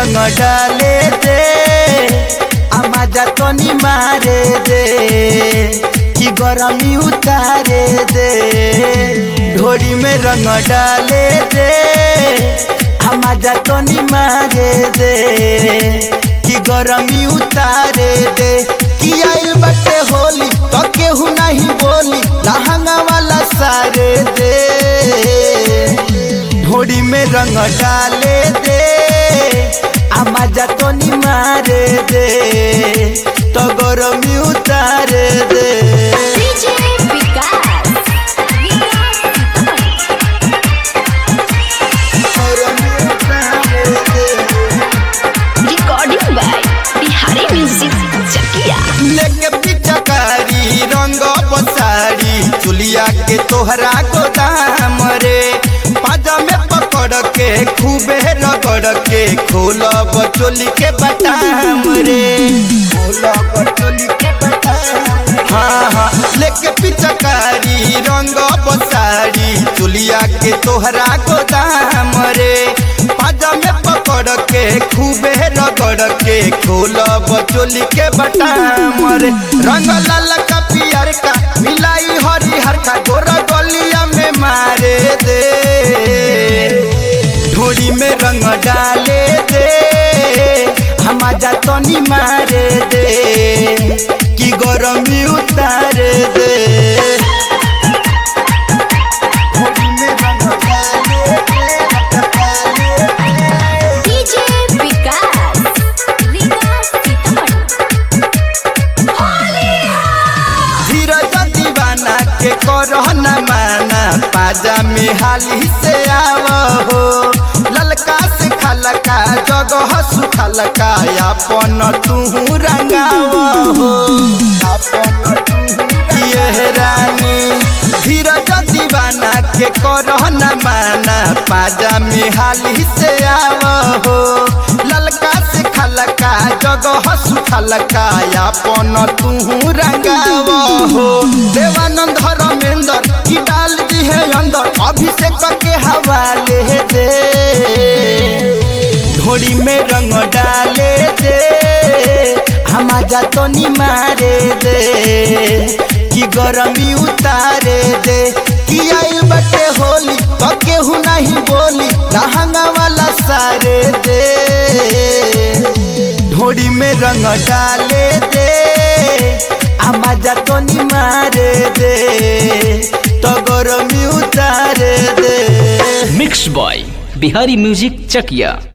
रंग डाले दे आमाजा तनी मारे दे कि गरमी उतारे दे ढोरी में रंग डाले दे आमाजा तनी मारे दे कि गरमी उतारे दे कि आइल बटे होली तो केहू नहीं बोली लहंगा वाला सारे दे ढोरी में रंग डाले दे आमाजा तनी मारे दे तो गरमी उतारे दे लेके पिचकारी रंग बसारी चुलिया के तोहरा गोदाम रे पाजा में पकड़ के खूबे रगड़ के खोलब चोली के बटाम रे खोलब चोली के बटाम हाँ हाँ लेके पिचकारी रंग बसारी चुलिया के तोहरा गोदाम रे पाजा में पकड़ के खूबे रगड़ के खोलब चोली के बटाम रे रंग लाल का पियर का मिलाई हरिहर का गोरा गलिया में मारे दे ढोरी में रंग डाले दे आमाजा तनी मारे दे कि गरमी उतारे दे करना माना पाजा में हाली से आवो ललका से खलका जगह सुखलका अपन तू रंगावो ये रानी धीरज दीवाना के करना माना पाजा में हाली से आवो ललका से खलका जगह सुखलका अपन तू रंगावो देवानंद धर्मेंद्र की डाल दी है अंदर अभिषेक के हवाले दे ढोरी में रंग डाले दे आमाजा तनी मारे दे कि गरमी उतारे दे कि आइल बटे होली तो केहू नहीं बोली लहंगा वाला सारे दे ढोरी में रंग डाले दे आमाजा तनी मारे दे तो गरमी उतारे दे मिक्स बॉय बिहारी म्यूजिक चकिया।